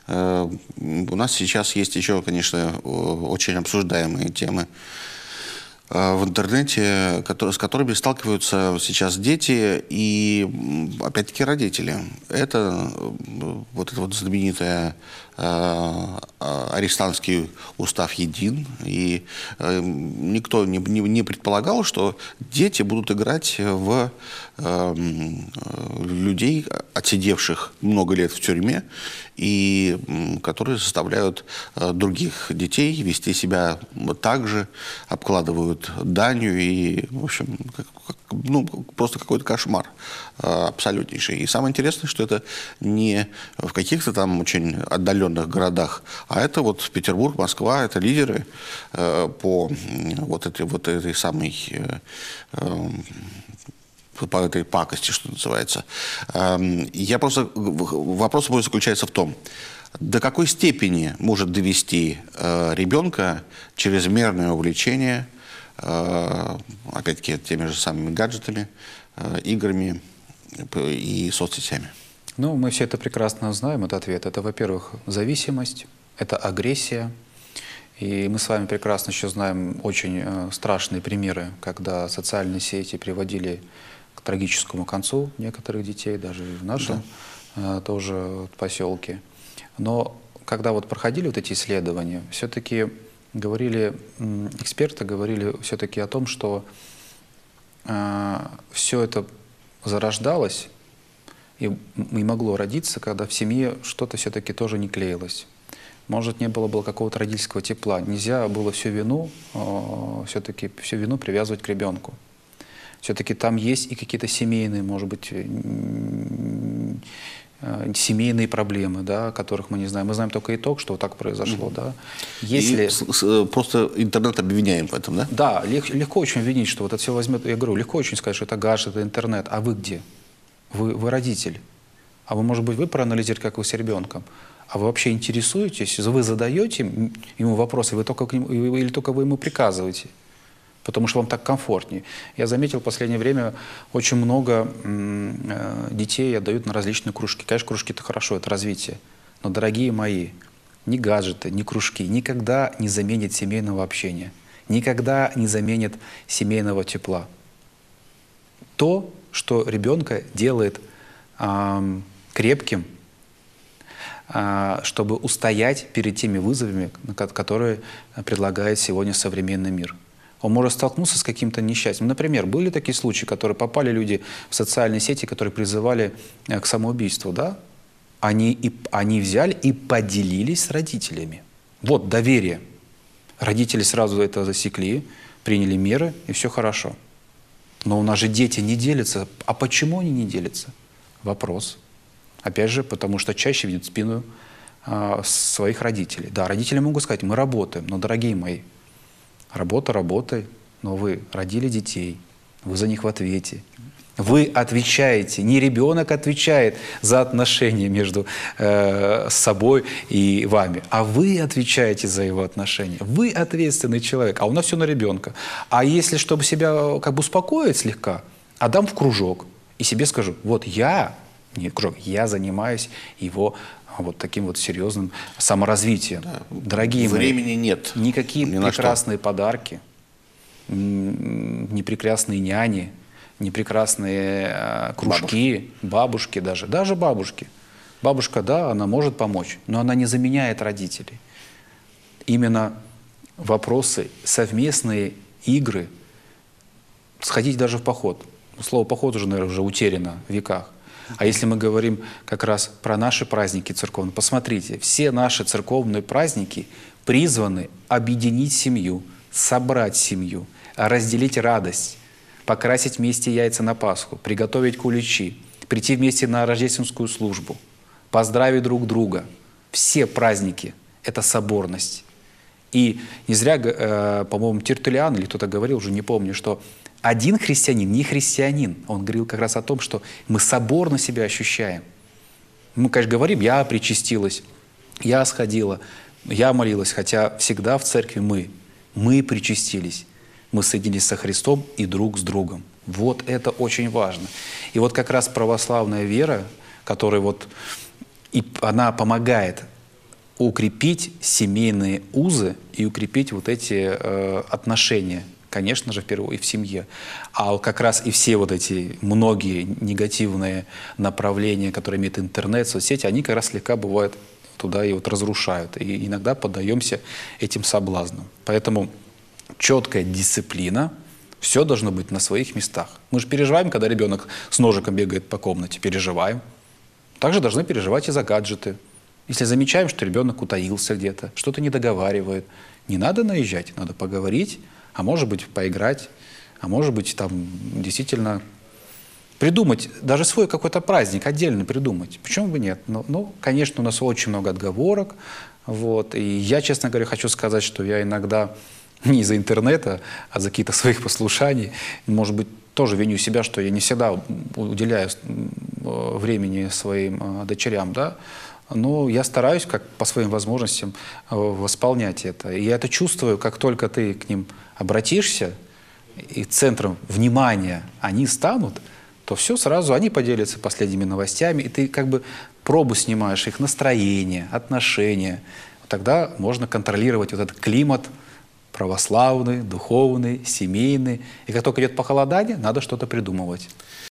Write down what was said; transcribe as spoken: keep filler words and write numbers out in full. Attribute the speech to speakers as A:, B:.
A: У нас сейчас есть еще, конечно, очень обсуждаемые темы в интернете, с которыми сталкиваются сейчас дети и, опять-таки, родители. Это вот эта вот знаменитая арестантский устав един. И никто не, не, не предполагал, что дети будут играть в людей, отсидевших много лет в тюрьме, и которые заставляют других детей вести себя так же, обкладывают данью, и, в общем, ну, просто какой-то кошмар абсолютнейший. И самое интересное, что это не в каких-то там очень отдаленных городах, а это вот Петербург, Москва, это лидеры по вот этой, вот этой самой по этой пакости, что называется. Я просто... Вопрос мой заключается в том, до какой степени может довести ребенка чрезмерное увлечение, опять-таки, теми же самыми гаджетами, играми и соцсетями?
B: Ну, мы все это прекрасно знаем, этот ответ. Это, во-первых, зависимость, это агрессия. И мы с вами прекрасно еще знаем очень страшные примеры, когда социальные сети приводили к трагическому концу некоторых детей, даже в нашем да. тоже поселке. Но когда вот проходили вот эти исследования, все-таки говорили, эксперты говорили все-таки о том, что э, все это зарождалось и, и могло родиться, когда в семье что-то все-таки тоже не клеилось. Может, не было, было какого-то родительского тепла. Нельзя было всю вину, э, все-таки всю вину привязывать к ребенку. Все-таки там есть и какие-то семейные, может быть, семейные проблемы, да, которых мы не знаем. Мы знаем только итог, что вот так произошло. Mm-hmm. Да. Если...
A: И просто интернет обвиняем в этом, да?
B: Да, легко очень обвинить, что вот это все возьмет. Я говорю, легко очень сказать, что это гаджет, это интернет. А вы где? Вы, вы родитель. А вы, может быть, вы проанализируете, как вы с ребенком. А вы вообще интересуетесь? Вы задаете ему вопросы, вы только к нему, или только вы ему приказываете? Потому что вам так комфортнее. Я заметил в последнее время, очень много э, детей отдают на различные кружки. Конечно, кружки — это хорошо, это развитие. Но, дорогие мои, ни гаджеты, ни кружки никогда не заменят семейного общения. Никогда не заменят семейного тепла. То, что ребенка делает э, крепким, э, чтобы устоять перед теми вызовами, которые предлагает сегодня современный мир. Он может столкнуться с каким-то несчастьем. Например, были такие случаи, которые попали люди в социальные сети, которые призывали к самоубийству, да? Они, и, они взяли и поделились с родителями. Вот доверие. Родители сразу это засекли, приняли меры, и все хорошо. Но у нас же дети не делятся. А почему они не делятся? Вопрос. Опять же, потому что чаще видят спину э, своих родителей. Да, родители могут сказать, мы работаем, но, дорогие мои, работа работой, но вы родили детей, вы за них в ответе. Вы отвечаете, не ребенок отвечает за отношения между э, собой и вами, а вы отвечаете за его отношения. Вы ответственный человек, а у нас все на ребенка. А если, чтобы себя как бы успокоить слегка, отдам в кружок и себе скажу, вот я, нет, кружок, я занимаюсь его вот таким вот серьезным саморазвитием. Да. Дорогие мои,
A: времени нет.
B: Никакие Ни прекрасные подарки, ни прекрасные няни, ни прекрасные э, кружки, бабушки. бабушки даже, даже бабушки. Бабушка, да, она может помочь, но она не заменяет родителей. Именно вопросы, совместные игры, сходить даже в поход. Слово «поход» уже, наверное, уже утеряно в веках. А если мы говорим как раз про наши праздники церковные, посмотрите, все наши церковные праздники призваны объединить семью, собрать семью, разделить радость, покрасить вместе яйца на Пасху, приготовить куличи, прийти вместе на рождественскую службу, поздравить друг друга. Все праздники — это соборность. И не зря, э, по-моему, Тертуллиан или кто-то говорил, уже не помню, что один христианин не христианин. Он говорил как раз о том, что мы соборно себя ощущаем. Мы, конечно, говорим, я причастилась, я сходила, я молилась, хотя всегда в церкви мы. Мы причастились. Мы соединились со Христом и друг с другом. Вот это очень важно. И вот как раз православная вера, которая вот, и она помогает укрепить семейные узы и укрепить вот эти э, отношения, конечно же, в первую и в семье. А вот как раз и все вот эти многие негативные направления, которые имеют интернет, соцсети, они как раз слегка бывают туда и вот разрушают. И иногда поддаемся этим соблазнам. Поэтому четкая дисциплина, все должно быть на своих местах. Мы же переживаем, когда ребенок с ножиком бегает по комнате, переживаем. Также должны переживать и за гаджеты. Если замечаем, что ребенок утаился где-то, что-то не договаривает, не надо наезжать, надо поговорить, а может быть поиграть, а может быть там действительно придумать, даже свой какой-то праздник отдельно придумать. Почему бы нет? Ну, ну, конечно, у нас очень много отговорок. Вот, и я, честно говоря, хочу сказать, что я иногда не из-за интернета, а за какие-то своих послушаний, может быть, тоже виню себя, что я не всегда уделяю времени своим дочерям, да, но я стараюсь как по своим возможностям восполнять это. И я это чувствую, как только ты к ним обратишься, и центром внимания они станут, то все сразу, они поделятся последними новостями, и ты как бы пробу снимаешь их настроение, отношения. Тогда можно контролировать вот этот климат православный, духовный, семейный. И как только идет похолодание, надо что-то придумывать.